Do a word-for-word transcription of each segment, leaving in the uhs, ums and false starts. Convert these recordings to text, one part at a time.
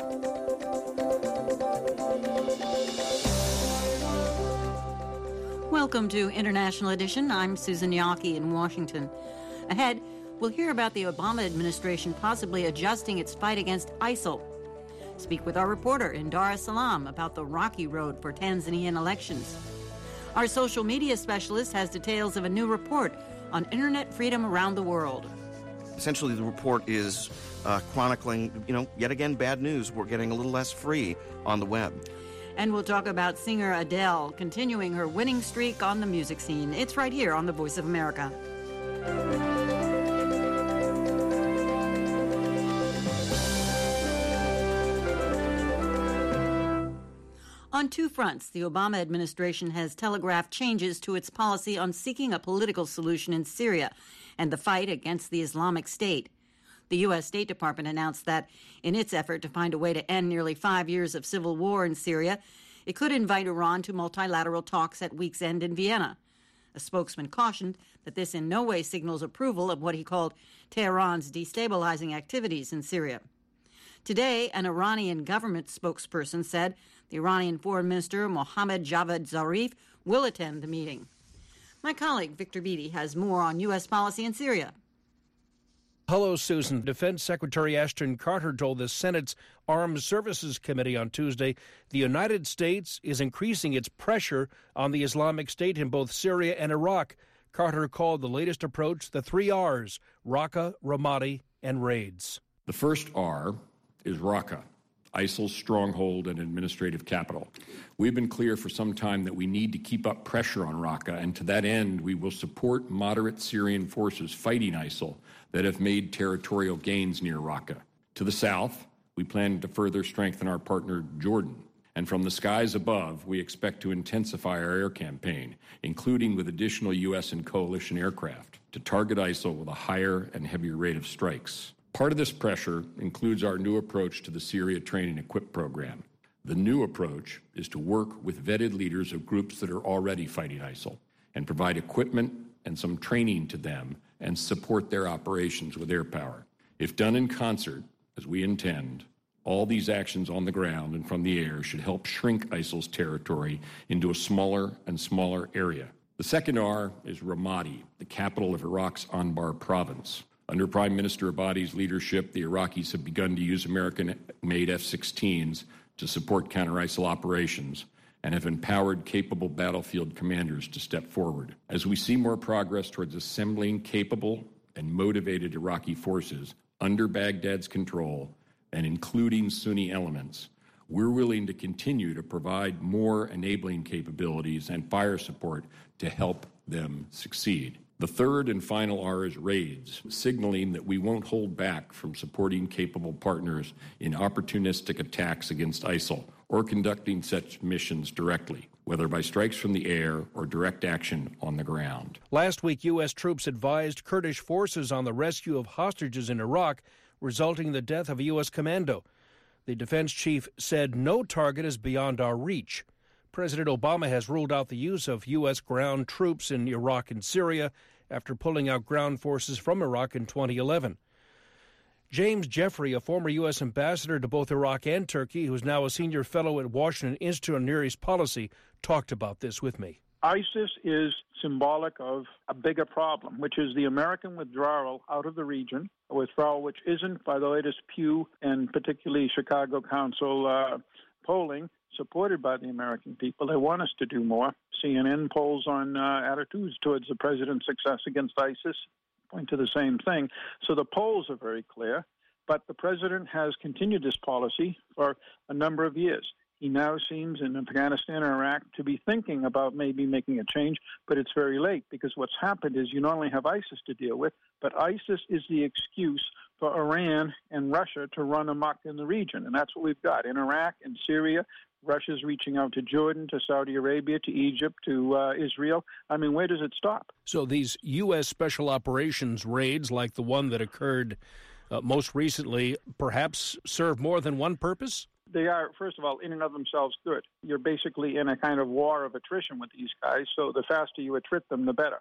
Welcome to International Edition. I'm Susan Yaki in Washington. Ahead, we'll hear about the Obama administration possibly adjusting its fight against ISIL. Speak with our reporter in Dar es Salaam about the rocky road for Tanzanian elections. Our social media specialist has details of a new report on internet freedom around the world. Essentially, the report is uh, chronicling, you know, yet again, bad news. We're getting a little less free on the web. And we'll talk about singer Adele continuing her winning streak on the music scene. It's right here on The Voice of America. On two fronts, the Obama administration has telegraphed changes to its policy on seeking a political solution in Syria and the fight against the Islamic State. The U S. State Department announced that in its effort to find a way to end nearly five years of civil war in Syria, it could invite Iran to multilateral talks at week's end in Vienna. A spokesman cautioned that this in no way signals approval of what he called Tehran's destabilizing activities in Syria. Today, an Iranian government spokesperson said the Iranian Foreign Minister Mohammad Javad Zarif will attend the meeting. My colleague Victor Beattie has more on U S policy in Syria. Hello, Susan. Defense Secretary Ashton Carter told the Senate's Armed Services Committee on Tuesday the United States is increasing its pressure on the Islamic State in both Syria and Iraq. Carter called the latest approach the three R's: Raqqa, Ramadi, and raids. The first R is Raqqa, ISIL's stronghold and administrative capital. We've been clear for some time that we need to keep up pressure on Raqqa, and to that end, we will support moderate Syrian forces fighting ISIL that have made territorial gains near Raqqa. To the south, we plan to further strengthen our partner Jordan. And from the skies above, we expect to intensify our air campaign, including with additional U S and coalition aircraft, to target ISIL with a higher and heavier rate of strikes. Part of this pressure includes our new approach to the Syria Train and Equip program. The new approach is to work with vetted leaders of groups that are already fighting ISIL and provide equipment and some training to them and support their operations with air power. If done in concert, as we intend, all these actions on the ground and from the air should help shrink ISIL's territory into a smaller and smaller area. The second R is Ramadi, the capital of Iraq's Anbar province. Under Prime Minister Abadi's leadership, the Iraqis have begun to use American-made F sixteens to support counter-ISIL operations and have empowered capable battlefield commanders to step forward. As we see more progress towards assembling capable and motivated Iraqi forces under Baghdad's control and including Sunni elements, we're willing to continue to provide more enabling capabilities and fire support to help them succeed. The third and final R is raids, signaling that we won't hold back from supporting capable partners in opportunistic attacks against ISIL or conducting such missions directly, whether by strikes from the air or direct action on the ground. Last week, U S troops advised Kurdish forces on the rescue of hostages in Iraq, resulting in the death of a U S commando. The defense chief said no target is beyond our reach. President Obama has ruled out the use of U S ground troops in Iraq and Syria after pulling out ground forces from Iraq in twenty eleven. James Jeffrey, a former U S ambassador to both Iraq and Turkey, who's now a senior fellow at Washington Institute on Near East Policy, talked about this with me. ISIS is symbolic of a bigger problem, which is the American withdrawal out of the region, a withdrawal which isn't, by the latest Pew and particularly Chicago Council uh, polling, supported by the American people. They want us to do more. C N N polls on uh, attitudes towards the president's success against ISIS point to the same thing. So the polls are very clear, but the president has continued this policy for a number of years. He now seems in Afghanistan and Iraq to be thinking about maybe making a change, but it's very late because what's happened is you not only have ISIS to deal with, but ISIS is the excuse for Iran and Russia to run amok in the region, and that's what we've got in Iraq and Syria. Russia's reaching out to Jordan, to Saudi Arabia, to Egypt, to uh, Israel. I mean, where does it stop? So these U S special operations raids, like the one that occurred uh, most recently, perhaps serve more than one purpose? They are, first of all, in and of themselves good. You're basically in a kind of war of attrition with these guys, so the faster you attrit them, the better.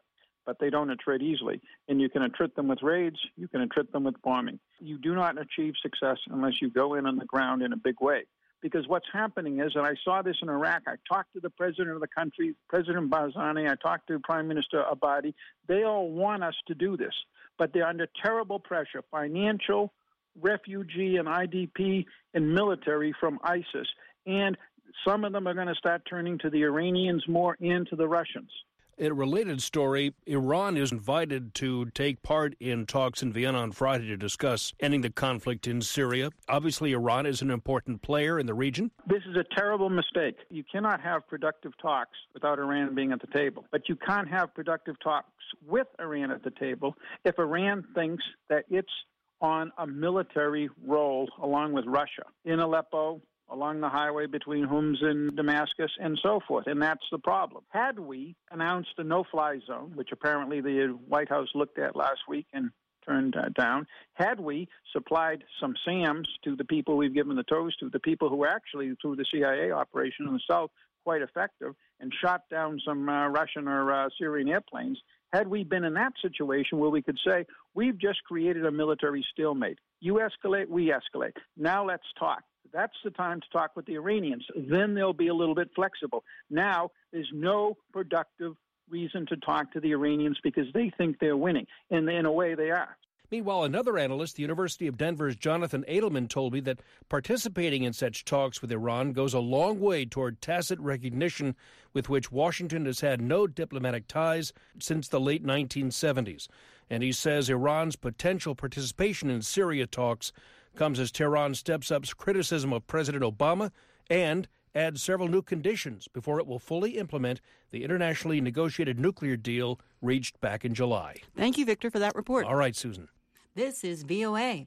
but they don't attrit easily. And you can attrit them with raids, you can attrit them with bombing. You do not achieve success unless you go in on the ground in a big way. Because what's happening is, and I saw this in Iraq, I talked to the president of the country, President Barzani, I talked to Prime Minister Abadi. They all want us to do this, but they're under terrible pressure, financial, refugee and I D P, and military from ISIS. And some of them are going to start turning to the Iranians more and to the Russians. In a related story, Iran is invited to take part in talks in Vienna on Friday to discuss ending the conflict in Syria. Obviously, Iran is an important player in the region. This is a terrible mistake. You cannot have productive talks without Iran being at the table. But you can't have productive talks with Iran at the table if Iran thinks that it's on a military role along with Russia in Aleppo, along the highway between Homs and Damascus, and so forth. And that's the problem. Had we announced a no-fly zone, which apparently the White House looked at last week and turned uh, down, had we supplied some SAMs to the people we've given the toes to, the people who were actually, through the C I A operation in the south, quite effective, and shot down some uh, Russian or uh, Syrian airplanes, had we been in that situation where we could say, we've just created a military stalemate. You escalate, we escalate. Now let's talk. That's the time to talk with the Iranians. Then they'll be a little bit flexible. Now, there's no productive reason to talk to the Iranians because they think they're winning, and in a way they are. Meanwhile, another analyst, the University of Denver's Jonathan Edelman, told me that participating in such talks with Iran goes a long way toward tacit recognition with which Washington has had no diplomatic ties since the late nineteen seventies. And he says Iran's potential participation in Syria talks comes as Tehran steps up criticism of President Obama and adds several new conditions before it will fully implement the internationally negotiated nuclear deal reached back in July. Thank you, Victor, for that report. All right, Susan. This is V O A.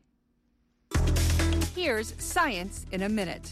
Here's Science in a Minute.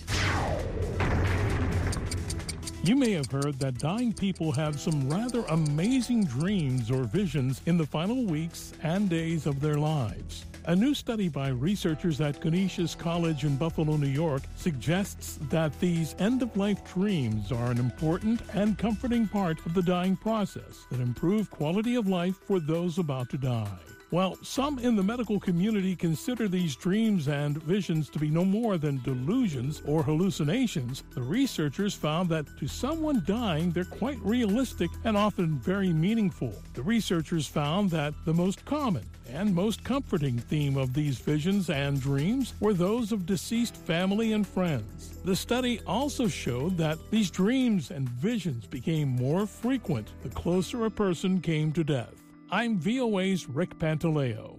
You may have heard that dying people have some rather amazing dreams or visions in the final weeks and days of their lives. A new study by researchers at Canisius College in Buffalo, New York, suggests that these end-of-life dreams are an important and comforting part of the dying process that improve quality of life for those about to die. While some in the medical community consider these dreams and visions to be no more than delusions or hallucinations, the researchers found that to someone dying, they're quite realistic and often very meaningful. The researchers found that the most common and most comforting theme of these visions and dreams were those of deceased family and friends. The study also showed that these dreams and visions became more frequent the closer a person came to death. I'm V O A's Rick Pantaleo.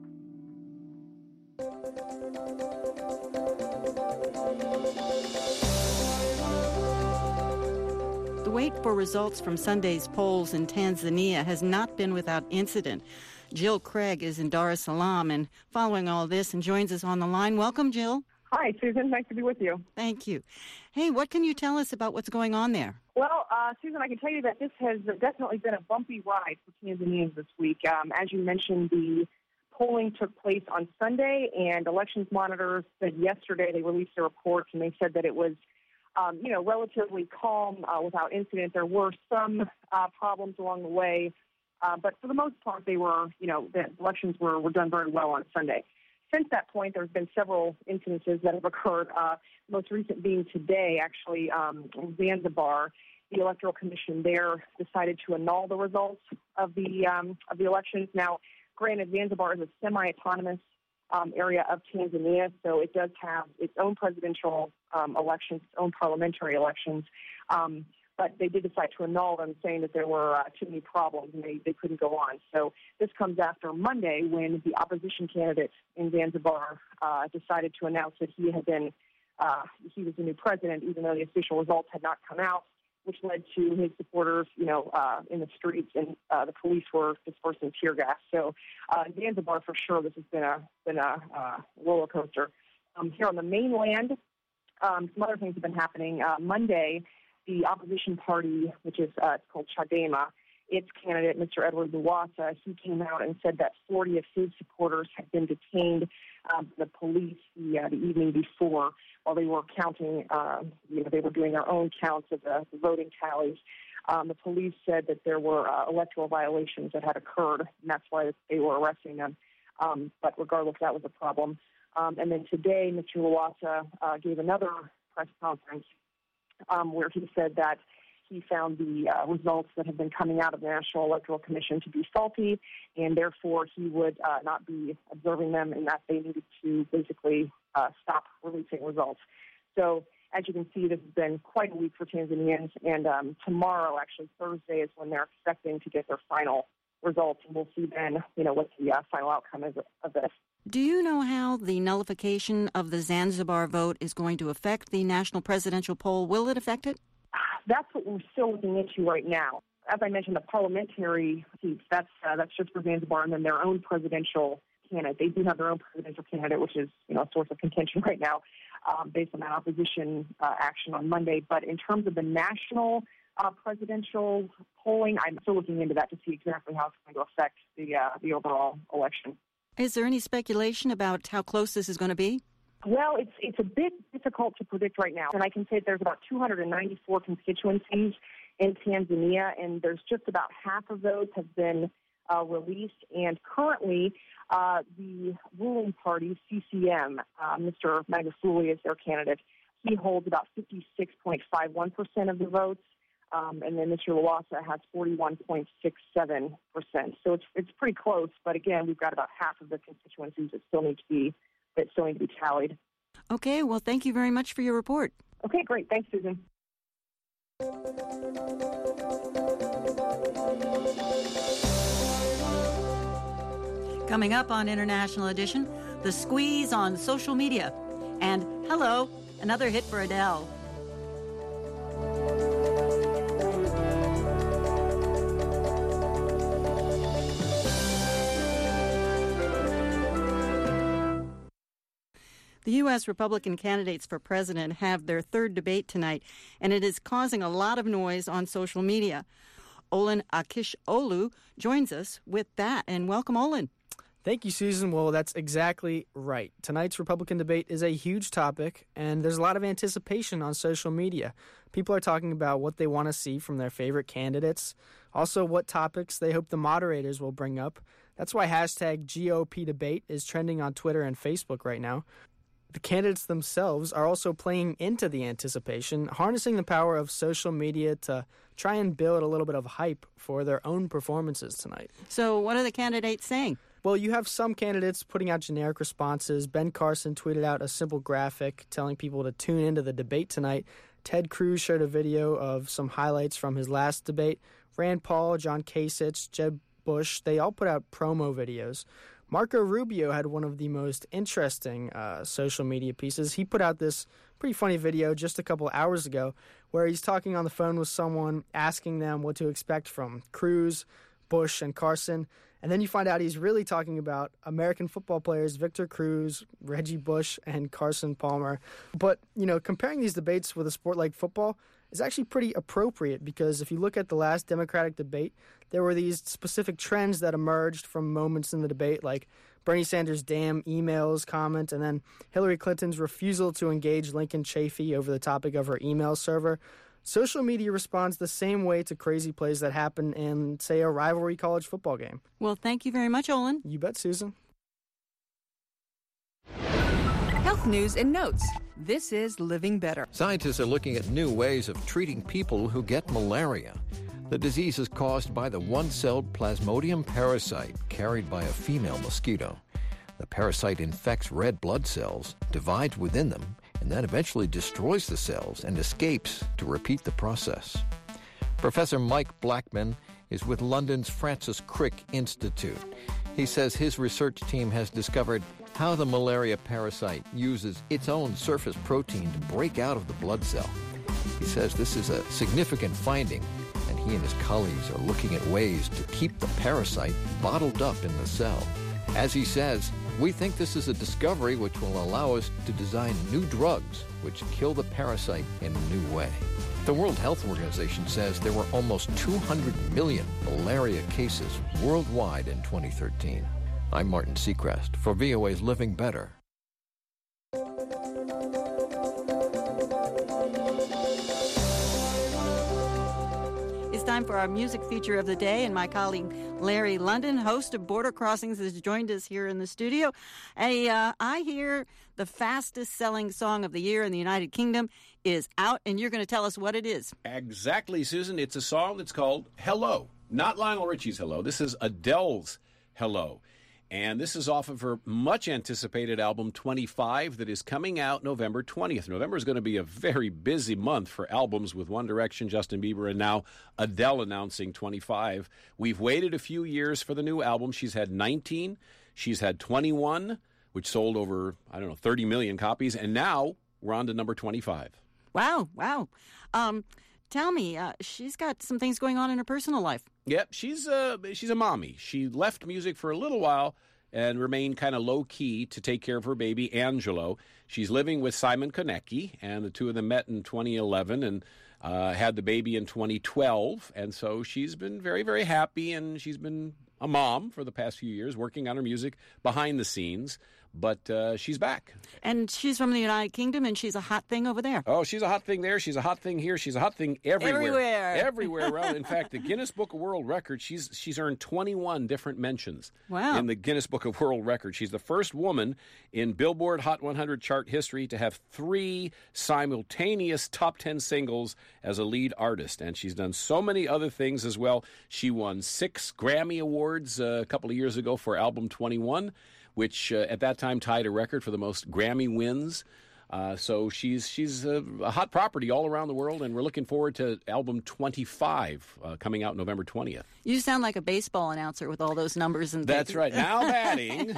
The wait for results from Sunday's polls in Tanzania has not been without incident. Jill Craig is in Dar es Salaam and following all this and joins us on the line. Welcome, Jill. Hi, Susan. Nice to be with you. Thank you. Hey, what can you tell us about what's going on there? Well, uh, Susan, I can tell you that this has definitely been a bumpy ride for Tanzanians this week. Um, as you mentioned, the polling took place on Sunday, and elections monitors said yesterday they released their reports, and they said that it was, um, you know, relatively calm uh, without incident. There were some uh, problems along the way, uh, but for the most part, they were, you know, the elections were, were done very well on Sunday. Since that point, there have been several incidences that have occurred, uh, most recent being today, actually, um, in Zanzibar. The Electoral Commission there decided to annul the results of the um, of the elections. Now, granted, Zanzibar is a semi-autonomous um, area of Tanzania, so it does have its own presidential um, elections, its own parliamentary elections, um, but they did decide to annul them, saying that there were uh, too many problems and they, they couldn't go on. So this comes after Monday when the opposition candidate in Zanzibar uh, decided to announce that he had been, uh, he was the new president, even though the official results had not come out, which led to his supporters, you know, uh, in the streets, and uh, the police were dispersing tear gas. So uh, Zanzibar, for sure, this has been a been a uh, roller coaster. Um, here on the mainland, um, some other things have been happening. Uh, Monday, the opposition party, which is uh, it's called Chadema, its candidate, Mister Edward Lowassa, he came out and said that forty of his supporters had been detained um, by the police the, uh, the evening before while they were counting, uh, you know, they were doing their own counts of the, the voting tallies. Um, the police said that there were uh, electoral violations that had occurred, and that's why they were arresting them. Um, but regardless, that was a problem. Um, and then today, Mister Lawassa uh, gave another press conference um, where he said that he found the uh, results that have been coming out of the National Electoral Commission to be faulty, and therefore he would uh, not be observing them, and that they needed to basically uh, stop releasing results. So, as you can see, this has been quite a week for Tanzanians, and um, tomorrow, actually Thursday, is when they're expecting to get their final results, and we'll see then, you know, what the uh, final outcome is of this. Do you know how the nullification of the Zanzibar vote is going to affect the national presidential poll? Will it affect it? That's what we're still looking into right now. As I mentioned, the parliamentary seats, that's uh, that's just for Zanzibar, and then their own presidential candidate. They do have their own presidential candidate, which is, you know, a source of contention right now um, based on that opposition uh, action on Monday. But in terms of the national uh, presidential polling, I'm still looking into that to see exactly how it's going to affect the uh, the overall election. Is there any speculation about how close this is going to be? Well, it's it's a bit difficult to predict right now. And I can say there's about two hundred ninety-four constituencies in Tanzania, and there's just about half of those have been uh, released. And currently, uh, the ruling party, C C M, uh, Mister Magufuli is their candidate. He holds about fifty-six point five one percent of the votes, um, and then Mister Lawassa has forty-one point six seven percent. So it's it's pretty close, but again, we've got about half of the constituencies that still need to be that still need to be tallied. Okay, well, thank you very much for your report. Okay, great. Thanks, Susan. Coming up on International Edition, the squeeze on social media. And hello, another hit for Adele. The U S Republican candidates for president have their third debate tonight, and it is causing a lot of noise on social media. Olin Akisholu joins us with that, and welcome, Olin. Thank you, Susan. Well, that's exactly right. Tonight's Republican debate is a huge topic, and there's a lot of anticipation on social media. People are talking about what they want to see from their favorite candidates, also what topics they hope the moderators will bring up. That's why hashtag G O P debate is trending on Twitter and Facebook right now. The candidates themselves are also playing into the anticipation, harnessing the power of social media to try and build a little bit of hype for their own performances tonight. So what are the candidates saying? Well, you have some candidates putting out generic responses. Ben Carson tweeted out a simple graphic telling people to tune into the debate tonight. Ted Cruz shared a video of some highlights from his last debate. Rand Paul, John Kasich, Jeb Bush, they all put out promo videos. Marco Rubio had one of the most interesting uh, social media pieces. He put out this pretty funny video just a couple hours ago where he's talking on the phone with someone, asking them what to expect from Cruz, Bush, and Carson. And then you find out he's really talking about American football players Victor Cruz, Reggie Bush, and Carson Palmer. But, you know, comparing these debates with a sport like football is actually pretty appropriate because if you look at the last Democratic debate, there were these specific trends that emerged from moments in the debate, like Bernie Sanders' damn emails comment, and then Hillary Clinton's refusal to engage Lincoln Chafee over the topic of her email server. Social media responds the same way to crazy plays that happen in, say, a rivalry college football game. Well, thank you very much, Olin. You bet, Susan. Health news and notes. This is Living Better. Scientists are looking at new ways of treating people who get malaria. The disease is caused by the one-celled Plasmodium parasite carried by a female mosquito. The parasite infects red blood cells, divides within them, and then eventually destroys the cells and escapes to repeat the process. Professor Mike Blackman is with London's Francis Crick Institute. He says his research team has discovered how the malaria parasite uses its own surface protein to break out of the blood cell. He says this is a significant finding, and he and his colleagues are looking at ways to keep the parasite bottled up in the cell. As he says, we think this is a discovery which will allow us to design new drugs which kill the parasite in a new way. The World Health Organization says there were almost two hundred million malaria cases worldwide in twenty thirteen. I'm Martin Seacrest for V O A's Living Better. Is time for our music feature of the day, and my colleague Larry London, host of Border Crossings, has joined us here in the studio. A, uh, I hear the fastest-selling song of the year in the United Kingdom is out, and you're going to tell us what it is. Exactly, Susan. It's a song that's called Hello. Not Lionel Richie's Hello. This is Adele's Hello. And this is off of her much-anticipated album, twenty-five, that is coming out November twentieth. November is going to be a very busy month for albums with One Direction, Justin Bieber, and now Adele announcing twenty-five. We've waited a few years for the new album. She's had nineteen. She's had twenty-one, which sold over, I don't know, thirty million copies. And now we're on to number twenty-five. Wow, wow. Um, tell me, uh, she's got some things going on in her personal life. Yep, she's a, she's a mommy. She left music for a little while and remained kind of low-key to take care of her baby, Angelo. She's living with Simon Konecki, and the two of them met in twenty eleven and uh, had the baby in twenty twelve. And so she's been very, very happy, and she's been a mom for the past few years, working on her music behind the scenes. But uh, she's back. And she's from the United Kingdom, and she's a hot thing over there. Oh, she's a hot thing there. She's a hot thing here. She's a hot thing everywhere. Everywhere. Everywhere around. In fact, the Guinness Book of World Records, she's she's earned twenty-one different mentions. Wow. In the Guinness Book of World Records. She's the first woman in Billboard Hot one hundred chart history to have three simultaneous top ten singles as a lead artist. And she's done so many other things as well. She won six Grammy Awards uh, a couple of years ago for album twenty-one. Which uh, at that time tied a record for the most Grammy wins. Uh, so she's she's a, a hot property all around the world, and we're looking forward to album twenty-five uh, coming out November twentieth. You sound like a baseball announcer with all those numbers and That's right. Now batting.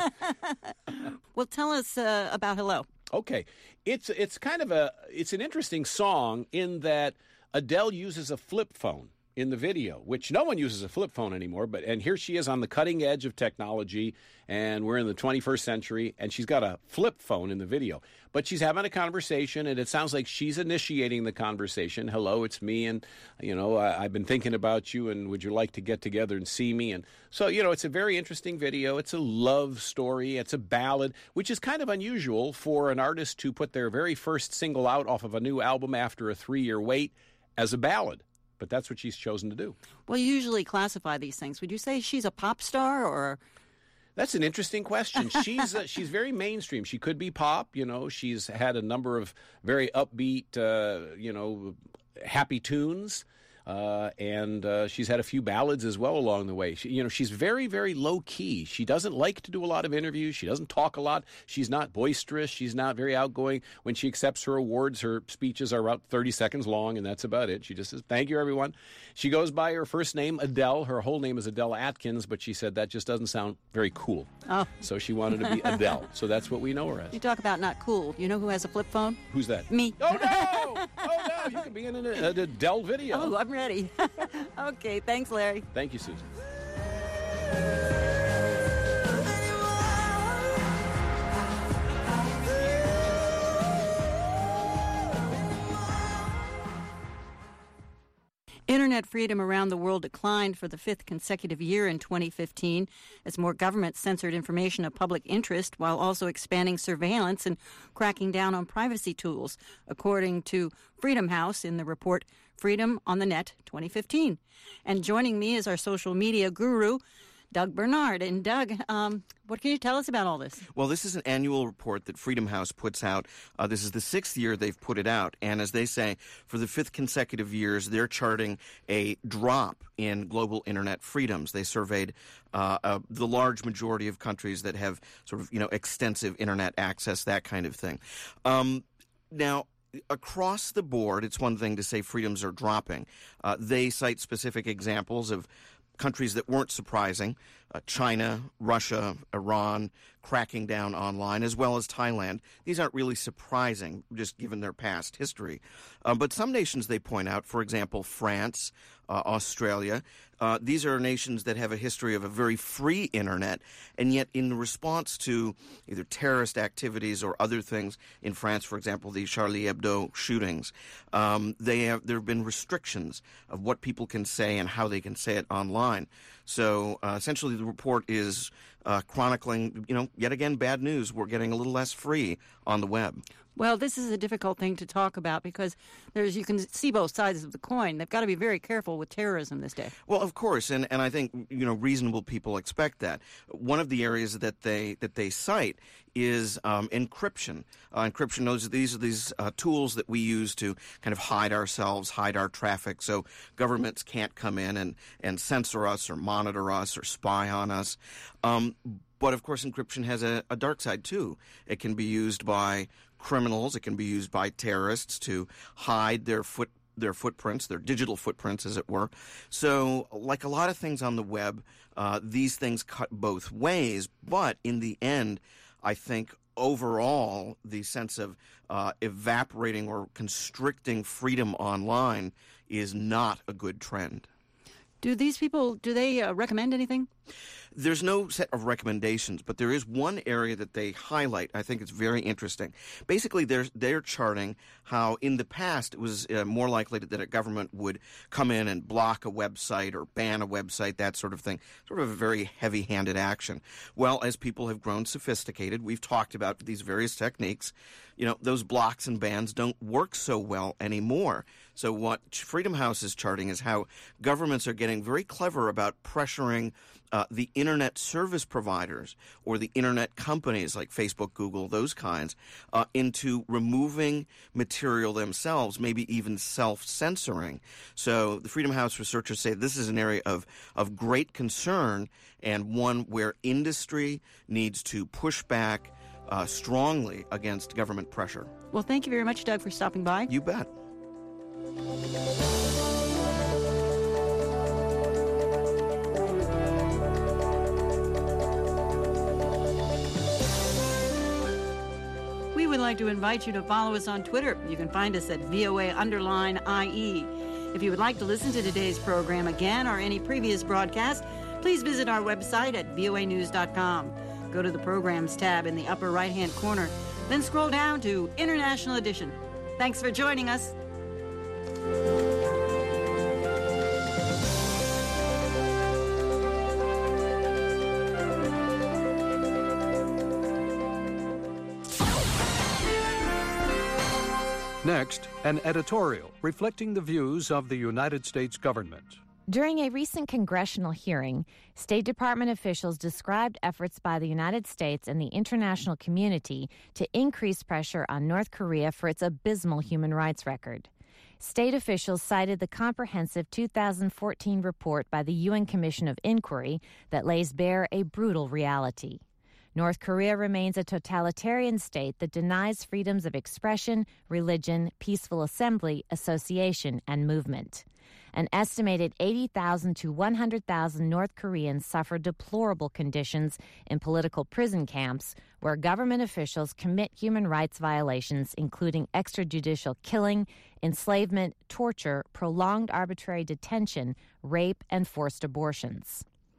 Well, tell us uh, about Hello. Okay, it's it's kind of a it's an interesting song in that Adele uses a flip phone in the video, which no one uses a flip phone anymore, but and here she is on the cutting edge of technology, and we're in the twenty-first century, and she's got a flip phone in the video. But she's having a conversation, and it sounds like she's initiating the conversation. Hello, it's me, and, you know, I, I've been thinking about you, and would you like to get together and see me? And so, you know, it's a very interesting video. It's a love story. It's a ballad, which is kind of unusual for an artist to put their very first single out off of a new album after a three-year wait as a ballad. But that's what she's chosen to do. Well, you usually classify these things. Would you say she's a pop star or... That's an interesting question. She's uh, she's very mainstream. She could be pop. You know, she's had a number of very upbeat, uh, you know, happy tunes. Uh, and uh, she's had a few ballads as well along the way. She, you know, she's very, very low-key. She doesn't like to do a lot of interviews. She doesn't talk a lot. She's not boisterous. She's not very outgoing. When she accepts her awards, her speeches are about thirty seconds long, and that's about it. She just says, thank you, everyone. She goes by her first name, Adele. Her whole name is Adele Atkins, but she said that just doesn't sound very cool. Oh. So she wanted to be Adele. So that's what we know her as. You talk about not cool. You know who has a flip phone? Who's that? Me. Oh, no! Oh, no! You can be in an, an Adele video. Oh, I'm ready. Okay, thanks, Larry. Thank you, Susan. Internet freedom around the world declined for the fifth consecutive year in twenty fifteen as more governments censored information of public interest while also expanding surveillance and cracking down on privacy tools, according to Freedom House in the report Freedom on the Net twenty fifteen. And joining me is our social media guru, Doug Bernard. And Doug, um, what can you tell us about all this? Well, this is an annual report that Freedom House puts out. Uh, this is the sixth year they've put it out. And as they say, for the fifth consecutive years, they're charting a drop in global internet freedoms. They surveyed uh, uh, the large majority of countries that have sort of, you know, extensive internet access, that kind of thing. Um, now, across the board, it's one thing to say freedoms are dropping. Uh, they cite specific examples of countries that weren't surprising, uh, China, Russia, Iran, cracking down online, as well as Thailand. These aren't really surprising, just given their past history. Uh, but some nations they point out, for example, France, uh, Australia, uh, these are nations that have a history of a very free internet, and yet in response to either terrorist activities or other things, in France, for example, the Charlie Hebdo shootings, um, they have, there have been restrictions of what people can say and how they can say it online. So uh, essentially the report is uh, chronicling, you know, yet again, bad news. We're getting a little less free on the web. Well, this is a difficult thing to talk about because there's you can see both sides of the coin. They've got to be very careful with terrorism this day. Well, of course, and, and I think you know reasonable people expect that. One of the areas that they that they cite is um, encryption. Uh, encryption. Those these are these uh, tools that we use to kind of hide ourselves, hide our traffic, so governments can't come in and and censor us or monitor us or spy on us. Um, but of course, encryption has a, a dark side too. It can be used by criminals. It can be used by terrorists to hide their foot their footprints, their digital footprints, as it were. So, like a lot of things on the web, uh, these things cut both ways. But in the end, I think overall, the sense of uh, evaporating or constricting freedom online is not a good trend. Do these people, do they uh, recommend anything? There's no set of recommendations, but there is one area that they highlight. I think it's very interesting. Basically, they're, they're charting how in the past it was uh, more likely that a government would come in and block a website or ban a website, that sort of thing, sort of a very heavy-handed action. Well, as people have grown sophisticated, we've talked about these various techniques. You know, those blocks and bans don't work so well anymore. So what Freedom House is charting is how governments are getting very clever about pressuring Uh, the internet service providers or the internet companies like Facebook, Google, those kinds, uh, into removing material themselves, maybe even self-censoring. So the Freedom House researchers say this is an area of, of great concern and one where industry needs to push back uh, strongly against government pressure. Well, thank you very much, Doug, for stopping by. You bet. We would like to invite you to follow us on Twitter. You can find us at V O A underline I E. If you would like to listen to today's program again or any previous broadcast, please visit our website at V O A news dot com. Go to the Programs tab in the upper right-hand corner, then scroll down to International Edition. Thanks for joining us. Next, an editorial reflecting the views of the United States government. During a recent congressional hearing, State Department officials described efforts by the United States and the international community to increase pressure on North Korea for its abysmal human rights record. State officials cited the comprehensive two thousand fourteen report by the U N Commission of Inquiry that lays bare a brutal reality. North Korea remains a totalitarian state that denies freedoms of expression, religion, peaceful assembly, association, and movement. An estimated eighty thousand to one hundred thousand North Koreans suffer deplorable conditions in political prison camps where government officials commit human rights violations, including extrajudicial killing, enslavement, torture, prolonged arbitrary detention, rape, and forced abortions.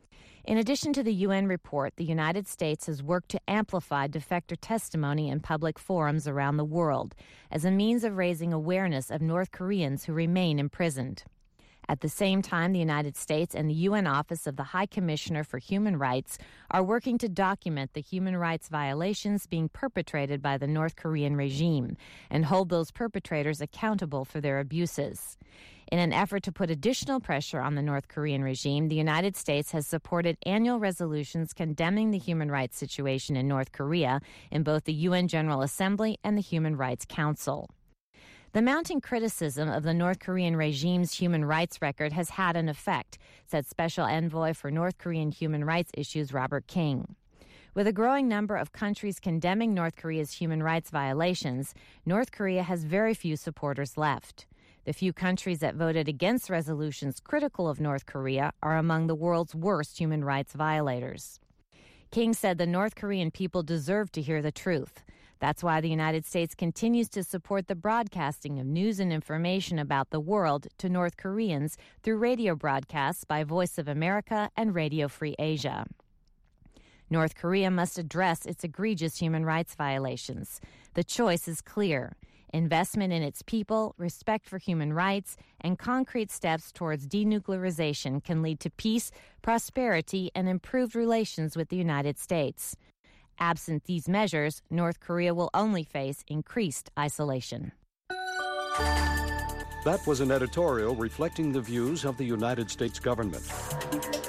In addition to the U N report, the United States has worked to amplify defector testimony in public forums around the world as a means of raising awareness of North Koreans who remain imprisoned. At the same time, the United States and the U N Office of the High Commissioner for Human Rights are working to document the human rights violations being perpetrated by the North Korean regime and hold those perpetrators accountable for their abuses. In an effort to put additional pressure on the North Korean regime, the United States has supported annual resolutions condemning the human rights situation in North Korea in both the U N General Assembly and the Human Rights Council. The mounting criticism of the North Korean regime's human rights record has had an effect, said Special Envoy for North Korean human rights issues Robert King. With a growing number of countries condemning North Korea's human rights violations, North Korea has very few supporters left. The few countries that voted against resolutions critical of North Korea are among the world's worst human rights violators. King said the North Korean people deserve to hear the truth. That's why the United States continues to support the broadcasting of news and information about the world to North Koreans through radio broadcasts by Voice of America and Radio Free Asia. North Korea must address its egregious human rights violations. The choice is clear. Investment in its people, respect for human rights, and concrete steps towards denuclearization can lead to peace, prosperity, and improved relations with the United States. Absent these measures, North Korea will only face increased isolation. That was an editorial reflecting the views of the United States government.